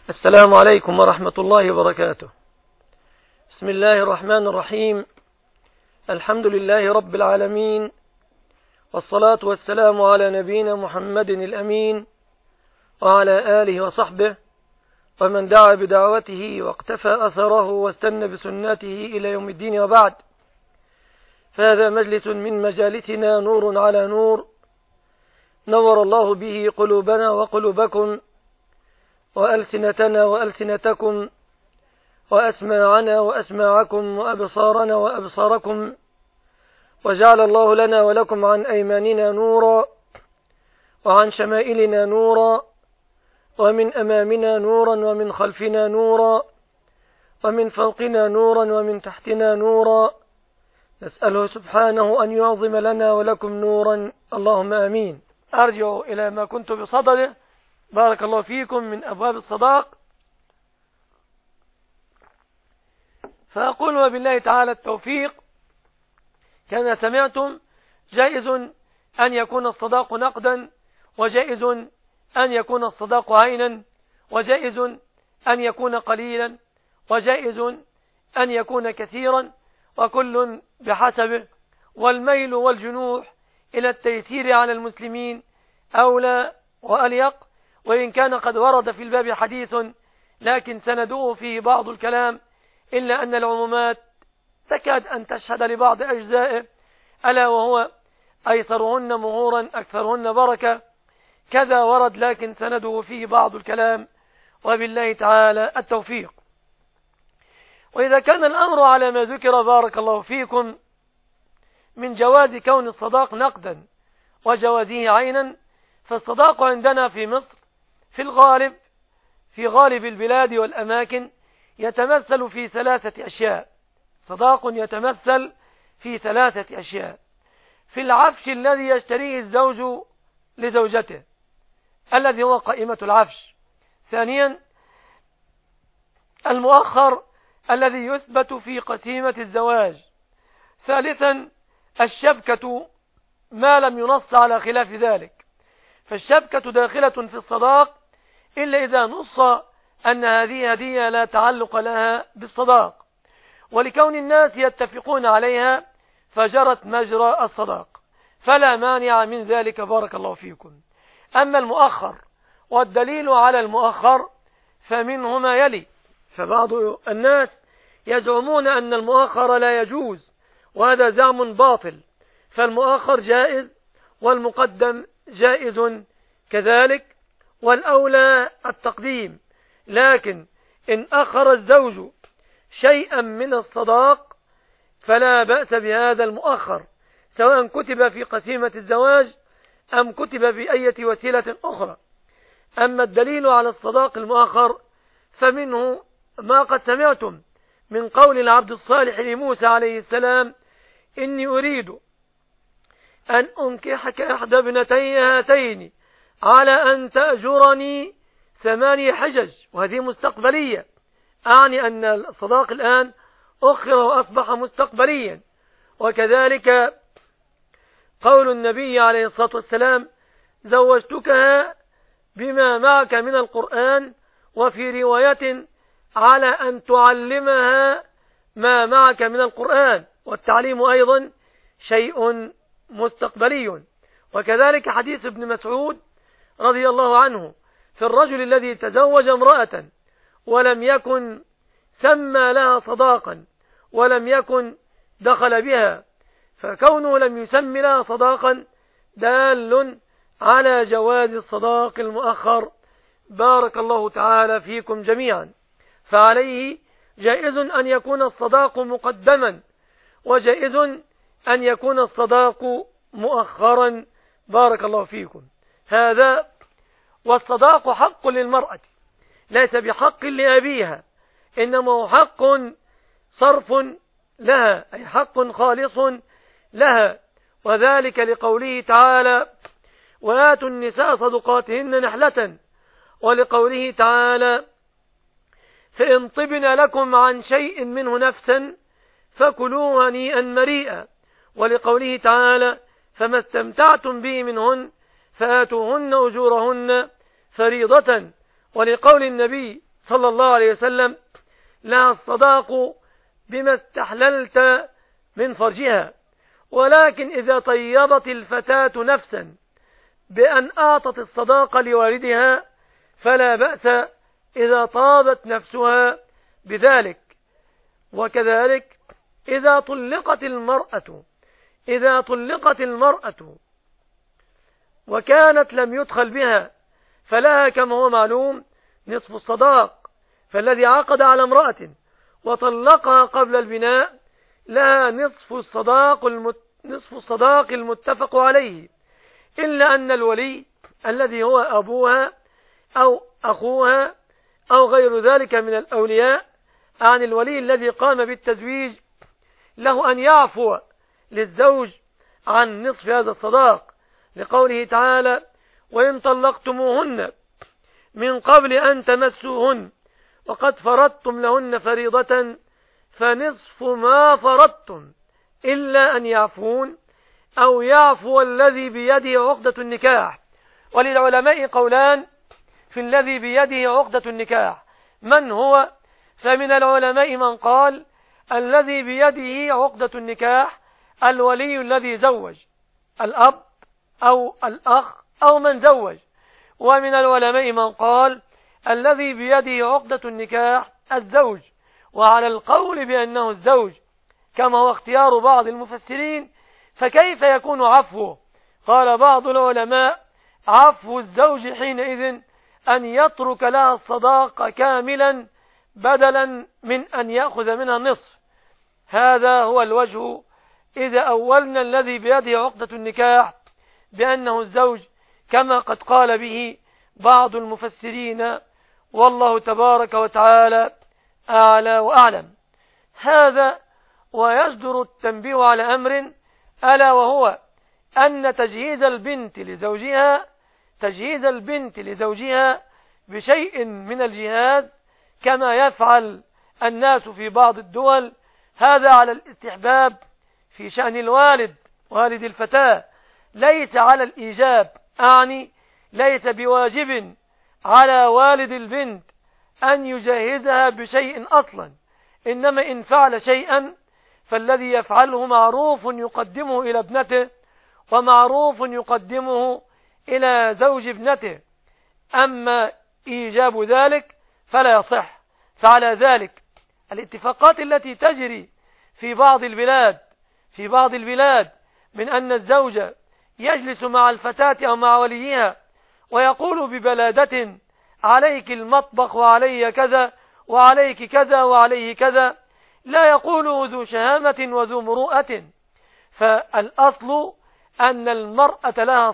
السلام عليكم ورحمة الله وبركاته. بسم الله الرحمن الرحيم. الحمد لله رب العالمين، والصلاة والسلام على نبينا محمد الأمين وعلى آله وصحبه ومن دعا بدعوته واقتفى أثره واستنى بسنته إلى يوم الدين، وبعد. فهذا مجلس من مجالسنا نور على نور، نور الله به قلوبنا وقلوبكم وألسنتنا وألسنتكم وأسماعنا وأسماعكم وأبصارنا وأبصاركم، وجعل الله لنا ولكم عن أيماننا نورا وعن شمائلنا نورا ومن أمامنا نورا ومن خلفنا نورا ومن فوقنا نورا ومن تحتنا نورا، نسأله سبحانه أن يعظم لنا ولكم نورا، اللهم آمين. أرجع إلى ما كنت بصدده، بارك الله فيكم، من أبواب الصداق. فأقول وبالله تعالى التوفيق. كما سمعتم، جائز أن يكون الصداق نقدا، وجائز أن يكون الصداق عينا، وجائز أن يكون قليلا، وجائز أن يكون كثيرا، وكل بحسبه. والميل والجنوح إلى التيسير على المسلمين أولى وأليق، وإن كان قد ورد في الباب حديث لكن سندوه فيه بعض الكلام، إلا أن العمومات تكاد أن تشهد لبعض أجزائه، ألا وهو أيسرهن مهورا أكثرهن بركة. كذا ورد لكن سنده فيه بعض الكلام، وبالله تعالى التوفيق. وإذا كان الأمر على ما ذكر بارك الله فيكم من جواز كون الصداق نقدا وجوازه عينا، فالصداق عندنا في مصر في غالب البلاد والأماكن يتمثل في 3 أشياء. صداق يتمثل في 3 أشياء: في العفش الذي يشتريه الزوج لزوجته الذي هو قائمة العفش. ثانيا، المؤخر الذي يثبت في قسيمة الزواج. ثالثا، الشبكة ما لم ينص على خلاف ذلك، فالشبكة داخلة في الصداق إلا إذا نص أن هذه هدية لا تعلق لها بالصداق، ولكون الناس يتفقون عليها فجرت مجرى الصداق، فلا مانع من ذلك بارك الله فيكم. أما المؤخر والدليل على المؤخر فمنه ما يلي: فبعض الناس يزعمون أن المؤخر لا يجوز، وهذا زعم باطل، فالمؤخر جائز والمقدم جائز كذلك، والأولى التقديم. لكن إن أخر الزوج شيئا من الصداق فلا بأس بهذا المؤخر، سواء كتب في قسيمة الزواج أم كتب بأية وسيلة أخرى. أما الدليل على الصداق المؤخر فمنه ما قد سمعتم من قول العبد الصالح لموسى عليه السلام: إني أريد أن أنكحك إحدى ابنتي هاتين على أن تأجرني 8 حجج، وهذه مستقبلية، أعني أن الصداق الآن أخر وأصبح مستقبليا. وكذلك قول النبي عليه الصلاة والسلام: زوجتكها بما معك من القرآن، وفي رواية على أن تعلمها ما معك من القرآن، والتعليم أيضا شيء مستقبلي. وكذلك حديث ابن مسعود رضي الله عنه في الرجل الذي تزوج امرأة ولم يكن سمى لها صداقا ولم يكن دخل بها، فكونه لم يسمي لها صداقا دال على جواز الصداق المؤخر، بارك الله تعالى فيكم جميعا. فعليه جائز أن يكون الصداق مقدما، وجائز أن يكون الصداق مؤخرا، بارك الله فيكم. هذا. والصداق حق للمرأة، ليس بحق لأبيها، إنما هو حق صرف لها، أي حق خالص لها، وذلك لقوله تعالى: وآتوا النساء صدقاتهن نحلة، ولقوله تعالى: فإن طبن لكم عن شيء منه نفسا فكلوه هنيئا مريئا، ولقوله تعالى: فما استمتعتم به منهن فآتوهن أجورهن فريضة، ولقول النبي صلى الله عليه وسلم: لها الصداق بما استحللت من فرجها، ولكن إذا طيبت الفتاة نفسا بأن أعطت الصداق لوالدها فلا بأس إذا طابت نفسها بذلك. وكذلك إذا طلقت المرأة وكانت لم يدخل بها فلها كما هو معلوم نصف الصداق، فالذي عقد على امرأة وطلقها قبل البناء لها نصف الصداق المتفق عليه، إلا أن الولي الذي هو أبوها أو أخوها أو غير ذلك من الأولياء عن الولي الذي قام بالتزويج له أن يعفو للزوج عن نصف هذا الصداق، لقوله تعالى: وإن طلقتموهن من قبل أن تمسوهن وقد فرضتم لهن فريضة فنصف ما فرضتم إلا أن يعفون أو يعفو الذي بيده عقدة النكاح. وللعلماء قولان في الذي بيده عقدة النكاح من هو؟ فمن العلماء من قال الذي بيده عقدة النكاح الولي الذي زوج، الأب أو الأخ أو من زوج. ومن العلماء من قال الذي بيده عقدة النكاح الزوج، وعلى القول بأنه الزوج كما هو اختيار بعض المفسرين فكيف يكون عفوه؟ قال بعض العلماء: عفو الزوج حينئذ أن يترك لها الصداق كاملا بدلا من أن يأخذ منها النصف. هذا هو الوجه إذا أولنا الذي بيده عقدة النكاح بأنه الزوج كما قد قال به بعض المفسرين، والله تبارك وتعالى أعلى وأعلم. هذا ويجدر التنبيه على أمر ألا وهو أن تجهيز البنت لزوجها بشيء من الجهاز كما يفعل الناس في بعض الدول، هذا على الاستحباب في شأن والد الفتاة، ليس على الإيجاب، أعني ليس بواجب على والد البنت أن يجهزها بشيء أصلا، إنما إن فعل شيئا فالذي يفعله معروف يقدمه إلى ابنته ومعروف يقدمه إلى زوج ابنته، أما إيجاب ذلك فلا يصح. فعلى ذلك الاتفاقات التي تجري في بعض البلاد من أن الزوج يجلس مع الفتاة أو مع وليها ويقول ببلادة: عليك المطبخ وعلي كذا وعليك كذا وعليه كذا، لا يقوله ذو شهامة وذو مروءة. فالأصل أن المرأة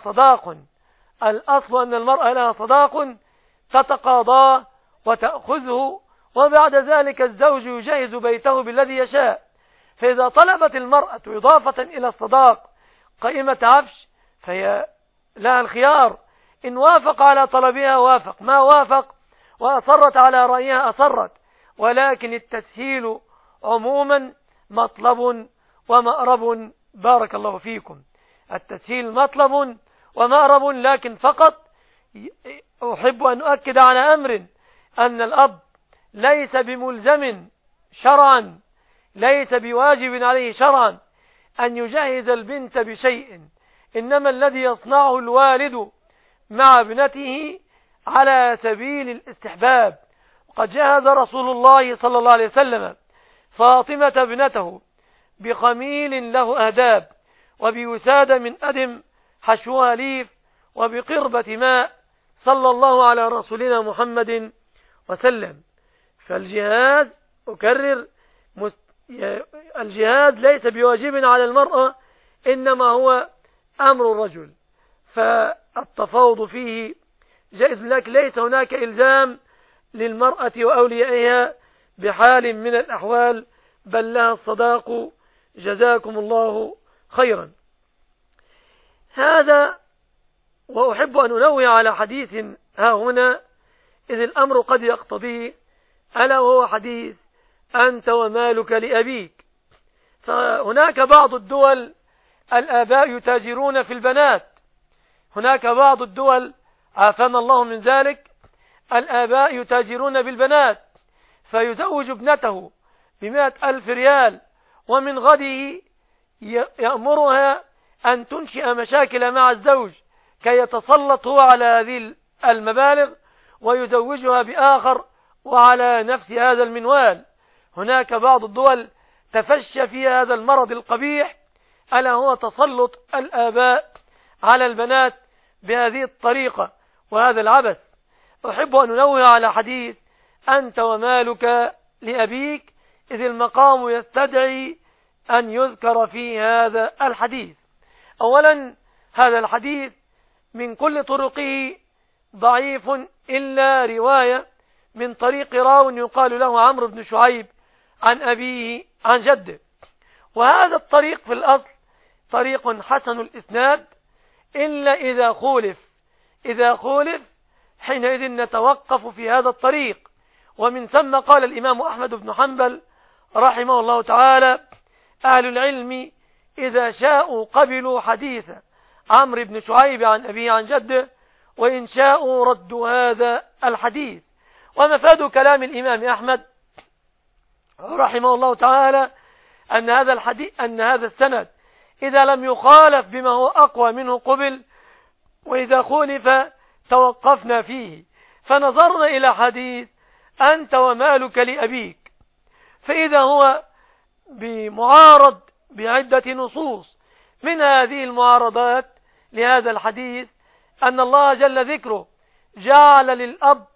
لها صداق تتقاضاه وتأخذه، وبعد ذلك الزوج يجهز بيته بالذي يشاء. فإذا طلبت المرأة إضافة إلى الصداق قائمة عفش فهي لها الخيار، إن وافق على طلبها وافق، ما وافق وأصرت على رأيها أصرت. ولكن التسهيل عموما مطلب ومأرب، بارك الله فيكم. التسهيل مطلب ومأرب، لكن فقط أحب أن أؤكد على أمر: أن الأب ليس بملزم شرعا، ليس بواجب عليه شرعا أن يجهز البنت بشيء، إنما الذي يصنعه الوالد مع ابنته على سبيل الاستحباب. وقد جهز رسول الله صلى الله عليه وسلم فاطمة ابنته بخميل له أهداب، وبوسادة من أدم حشوها ليف، وبقربة ماء، صلى الله على رسولنا محمد وسلم. فالجهاز أكرر الجهاز ليس بواجب على المرأة، إنما هو أمر الرجل، فالتفاوض فيه جائز لك، ليس هناك إلزام للمرأة وأوليائها بحال من الأحوال، بل لها الصداق. جزاكم الله خيرا. هذا وأحب أن أنوه على حديث ها هنا إذ الأمر قد يقتضيه، ألا وهو حديث أنت ومالك لأبيك. فهناك بعض الدول الآباء يتاجرون في البنات، هناك بعض الدول عافانا الله من ذلك الآباء يتاجرون بالبنات، فيزوج ابنته ب100,000 ريال، ومن غده يأمرها أن تنشئ مشاكل مع الزوج كي يتسلط هو على هذه المبالغ ويزوجها بآخر وعلى نفس هذا المنوال. هناك بعض الدول تفشى فيها هذا المرض القبيح، ألا هو تسلط الآباء على البنات بهذه الطريقة وهذا العبث. أحب أن أنوه على حديث أنت ومالك لأبيك، إذ المقام يستدعي أن يذكر في هذا الحديث. أولا، هذا الحديث من كل طرقه ضعيف إلا رواية من طريق راو يقال له عمرو بن شعيب عن أبيه عن جده، وهذا الطريق في الأصل طريق حسن الإسناد إلا إذا خولف حينئذ نتوقف في هذا الطريق. ومن ثم قال الإمام أحمد بن حنبل رحمه الله تعالى: أهل العلم إذا شاءوا قبلوا حديث عمرو بن شعيب عن أبيه عن جده، وإن شاءوا ردوا هذا الحديث. ومفاد كلام الإمام أحمد رحمه الله تعالى أن هذا السند إذا لم يخالف بما هو أقوى منه قبل، وإذا خولف توقفنا فيه فنظرنا إلى حديث أنت ومالك لأبيك، فإذا هو بمعارض بعدة نصوص. من هذه المعارضات لهذا الحديث أن الله جل ذكره جعل للأب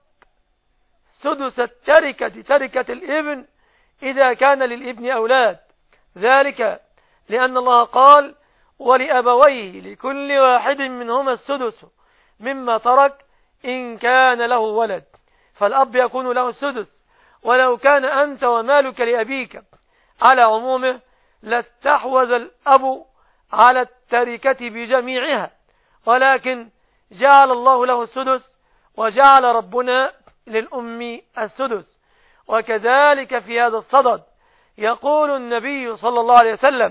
سدس تركة الابن إذا كان للابن أولاد، ذلك لأن الله قال: ولأبويه لكل واحد منهما السدس مما ترك إن كان له ولد، فالأب يكون له السدس. ولو كان أنت ومالك لأبيك على عمومه لاستحوذ الأب على التركة بجميعها، ولكن جعل الله له السدس، وجعل ربنا للأم السدس. وكذلك في هذا الصدد يقول النبي صلى الله عليه وسلم: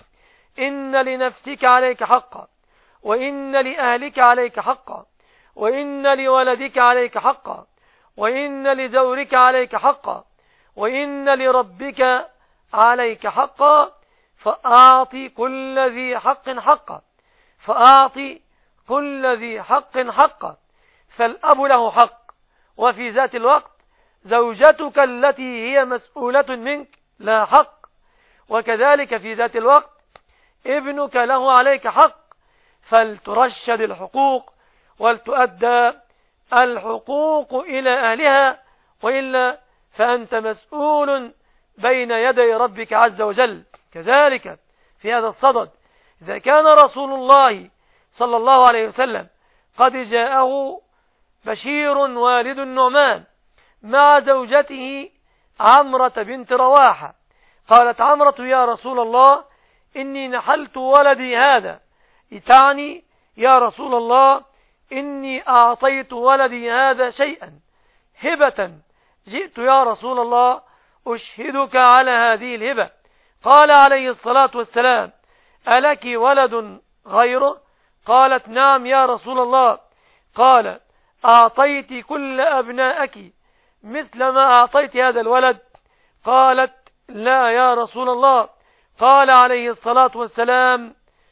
إن لنفسك عليك حقا، وإن لأهلك عليك حقا، وإن لولدك عليك حقا، وإن لزورك عليك حقا، وإن لربك عليك حقا، فأعطي كل ذي حق حقا، فأعطي كل ذي حق حقا. فالأب له حق، وفي ذات الوقت زوجتك التي هي مسؤولة منك لا حق، وكذلك في ذات الوقت ابنك له عليك حق، فلترشد الحقوق ولتؤدى الحقوق إلى أهلها، وإلا فأنت مسؤول بين يدي ربك عز وجل. كذلك في هذا الصدد إذا كان رسول الله صلى الله عليه وسلم قد جاءه بشير والد النعمان مع زوجته عمرة بنت رواحة، قالت عمرة: يا رسول الله إني نحلت ولدي هذا، تعني يا رسول الله إني أعطيت ولدي هذا شيئا هبة، جئت يا رسول الله أشهدك على هذه الهبة. قال عليه الصلاة والسلام: ألك ولد غيره؟ قالت: نعم يا رسول الله. قال: أعطيت كل أبنائك مثل ما أعطيت هذا الولد؟ قالت: لا يا رسول الله. قال عليه الصلاة والسلام: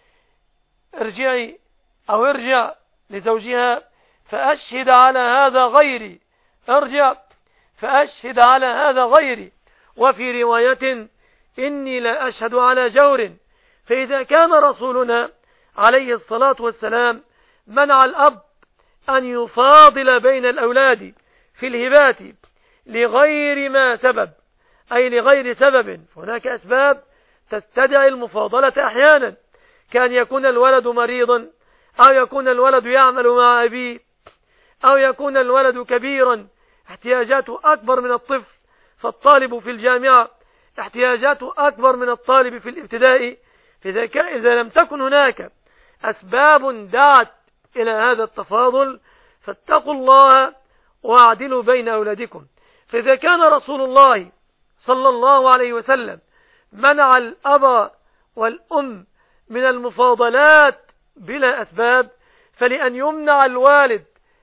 ارجع لزوجها فأشهد على هذا غيري، ارجع فأشهد على هذا غيري. وفي رواية: إني لا أشهد على جور. فإذا كان رسولنا عليه الصلاة والسلام منع الأب أن يفاضل بين الأولاد في الهبات لغير ما سبب، أي لغير سبب، هناك أسباب تستدعي المفاضلة أحيانا، كان يكون الولد مريضا، أو يكون الولد يعمل مع أبيه، أو يكون الولد كبيرا احتياجاته أكبر من الطفل، فالطالب في الجامعة احتياجاته أكبر من الطالب في الابتدائي. إذا لم تكن هناك أسباب دعت إلى هذا التفاضل فاتقوا الله واعدلوا بين أولادكم. فإذا كان رسول الله صلى الله عليه وسلم منع الأب والأم من المفاضلات بلا أسباب، فلأن يمنع الوالد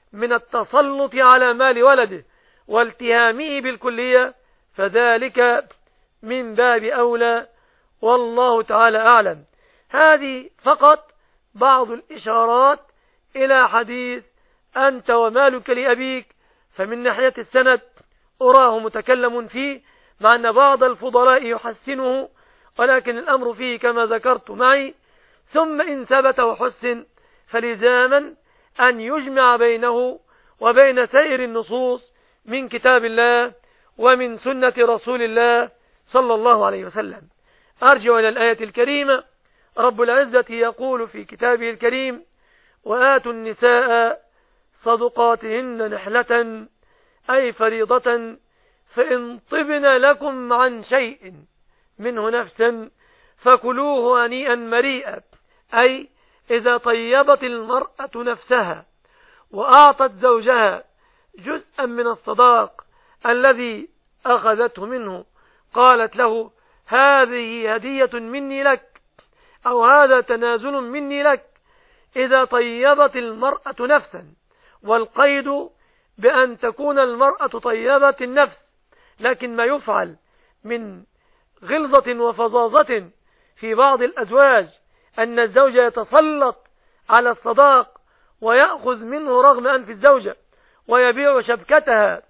من التسلط على مال ولده والتهامه بالكلية فذلك من باب أولى، والله تعالى أعلم. هذه فقط بعض الإشارات إلى حديث أنت ومالك لأبيك، فمن ناحية السند أراه متكلم فيه، مع أن بعض الفضلاء يحسنه، ولكن الأمر فيه كما ذكرت معي. ثم إن ثبت وحسن فلزاما أن يجمع بينه وبين سائر النصوص من كتاب الله ومن سنة رسول الله صلى الله عليه وسلم. أرجع إلى الآية الكريمة. رب العزة يقول في كتابه الكريم: وآتوا النساء صدقاتهن نحلة أي فريضة، فإن طبن لكم عن شيء منه نفسا فكلوه هنيئا مريئا، أي إذا طيبت المرأة نفسها وأعطت زوجها جزءا من الصداق الذي أخذته منه، قالت له: هذه هدية مني لك، أو هذا تنازل مني لك، إذا طيبت المرأة نفسا. والقيد بأن تكون المرأة طيبة النفس، لكن ما يفعل من غلظة وفظاظة في بعض الأزواج أن الزوج يتسلط على الصداق ويأخذ منه رغم أنف الزوجة ويبيع شبكتها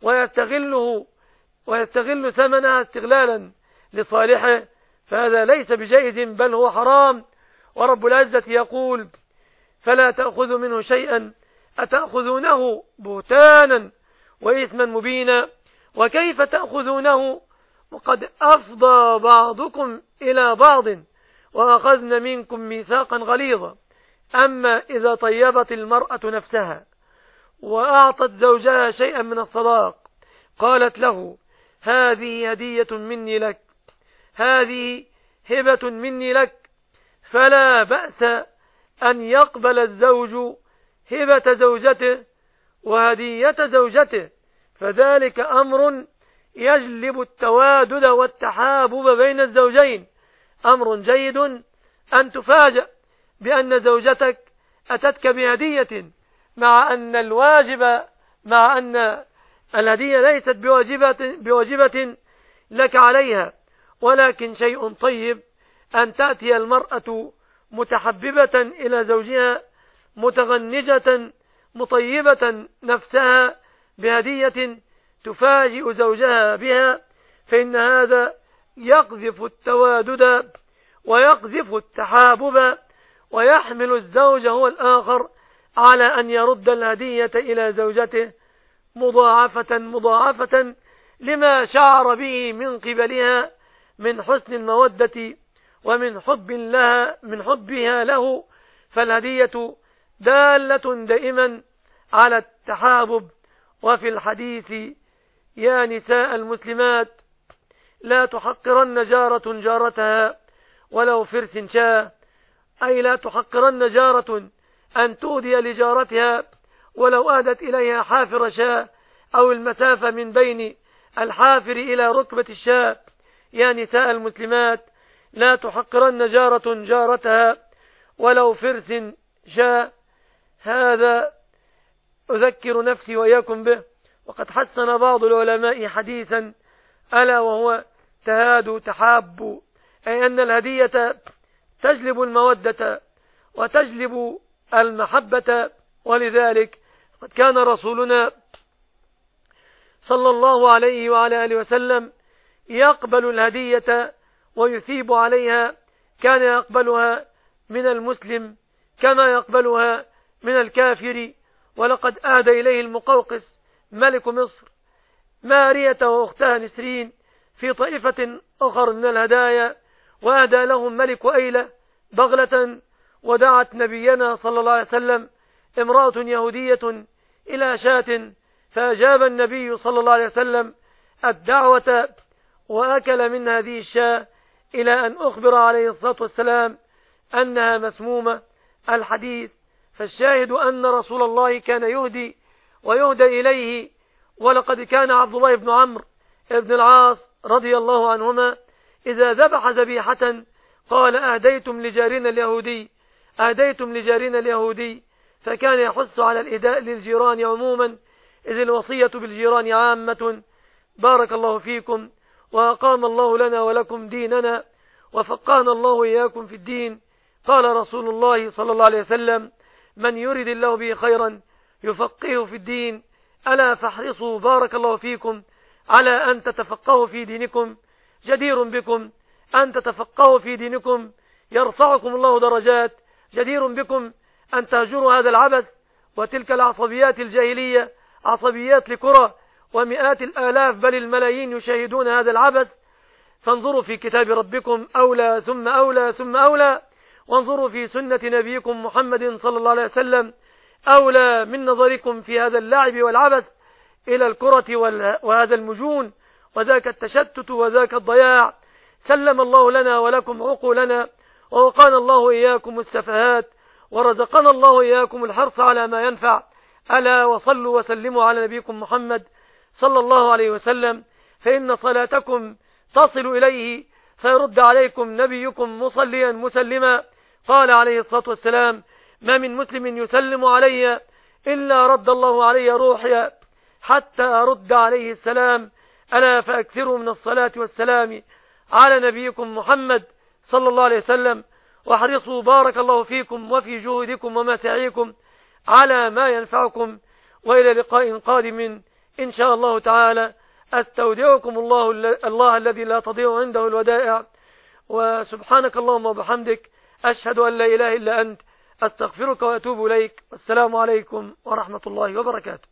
ويستغل ثمنها استغلالا لصالحه، فهذا ليس بجائز بل هو حرام. ورب العزة يقول: فلا تأخذوا منه شيئا أتأخذونه بهتانا وإثما مبينا، وكيف تأخذونه وقد أفضى بعضكم إلى بعض وأخذنا منكم ميثاقا غليظا. أما إذا طيبت المرأة نفسها وأعطت زوجها شيئا من الصداق، قالت له: هذه هدية مني لك، هذه هبة مني لك، فلا بأس أن يقبل الزوج هبة زوجته وهدية زوجته، فذلك أمر يجلب التوادد والتحابب بين الزوجين. أمر جيد أن تفاجأ بأن زوجتك أتتك بهدية، مع أن الهدية ليست بواجبة لك عليها، ولكن شيء طيب أن تأتي المرأة متحببة إلى زوجها متغنجة مطيبة نفسها بهدية تفاجئ زوجها بها، فإن هذا يقذف التوادد ويقذف التحابب، ويحمل الزوج هو الآخر على أن يرد الهدية إلى زوجته مضاعفة لما شعر به من قبلها من حسن المودة ومن حبها له. فالهدية دالة دائما على التحابب. وفي الحديث: يا نساء المسلمات لا تحقرن جارة جارتها ولو فرس شاة، أي لا تحقرن جارة أن تهدي لجارتها ولو أهدت إليها حافر شاة أو المسافة من بين الحافر إلى ركبة الشاة. يا نساء المسلمات لا تحقرن جارة جارتها ولو فرس شاة. هذا أذكر نفسي وإياكم به. وقد حسن بعض العلماء حديثا ألا وهو: تهادوا تحابوا، أي أن الهدية تجلب المودة وتجلب المحبة. ولذلك قد كان رسولنا صلى الله عليه وعلى آله وسلم يقبل الهدية ويثيب عليها، كان يقبلها من المسلم كما يقبلها من الكافر. ولقد أهدى إليه المقوقس ملك مصر مارية وأختها نسرين في طائفة أخر من الهدايا، وأهدى لهم ملك أيلة بغلة. ودعت نبينا صلى الله عليه وسلم امرأة يهودية إلى شاة، فأجاب النبي صلى الله عليه وسلم الدعوة وأكل من هذه الشاة، إلى أن أخبر عليه الصلاة والسلام أنها مسمومة. الحديث فالشاهد أن رسول الله كان يهدي ويهدى إليه. ولقد كان عبد الله بن عمرو بن العاص رضي الله عنهما إذا ذبح ذبيحة قال: أهديتم لجارنا اليهودي فكان يحث على الإهداء للجيران عموما، إذ الوصية بالجيران عامة. بارك الله فيكم، وأقام الله لنا ولكم ديننا، وفقهنا الله إياكم في الدين. قال رسول الله صلى الله عليه وسلم: من يرد الله به خيرا يفقهه في الدين. ألا فاحرصوا بارك الله فيكم على أن تتفقهوا في دينكم. جدير بكم أن تتفقهوا في دينكم، يرفعكم الله درجات. جدير بكم أن تهجروا هذا العبث وتلك العصبيات الجاهلية، عصبيات لكرة، ومئات الآلاف بل الملايين يشاهدون هذا العبث. فانظروا في كتاب ربكم أولى ثم أولى ثم أولى، وانظروا في سنة نبيكم محمد صلى الله عليه وسلم أولى من نظركم في هذا اللعب والعبث إلى الكرة وهذا المجون وذاك التشتت وذاك الضياع. سلم الله لنا ولكم عقولنا، ووقانا الله إياكم السفهات، ورزقنا الله إياكم الحرص على ما ينفع. ألا وصلوا وسلموا على نبيكم محمد صلى الله عليه وسلم، فإن صلاتكم تصل إليه فيرد عليكم نبيكم مصليا مسلما. قال عليه الصلاة والسلام: ما من مسلم يسلم علي إلا رد الله علي روحي حتى أرد عليه السلام. ألا فأكثروا من الصلاة والسلام على نبيكم محمد صلى الله عليه وسلم، واحرصوا بارك الله فيكم وفي جهودكم ومساعيكم على ما ينفعكم. وإلى لقاء قادم إن شاء الله تعالى. أستودعكم الله الذي لا تضيع عنده الودائع. وسبحانك اللهم وبحمدك، أشهد أن لا إله إلا أنت، أستغفرك وأتوب إليك. والسلام عليكم ورحمة الله وبركاته.